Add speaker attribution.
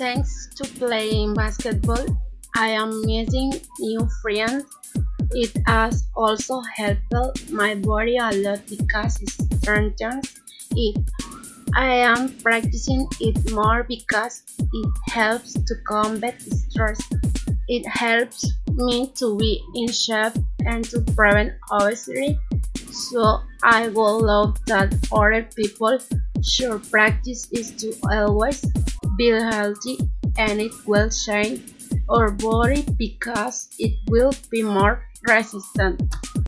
Speaker 1: Thanks to playing basketball, I am meeting new friends. It has also helped my body a lot because it strengthens it. I am practicing it more because it helps to combat stress. It helps me to be in shape and to prevent obesity. So I would love that other people should practice is to always be healthy and it will change our body because it will be more resistant.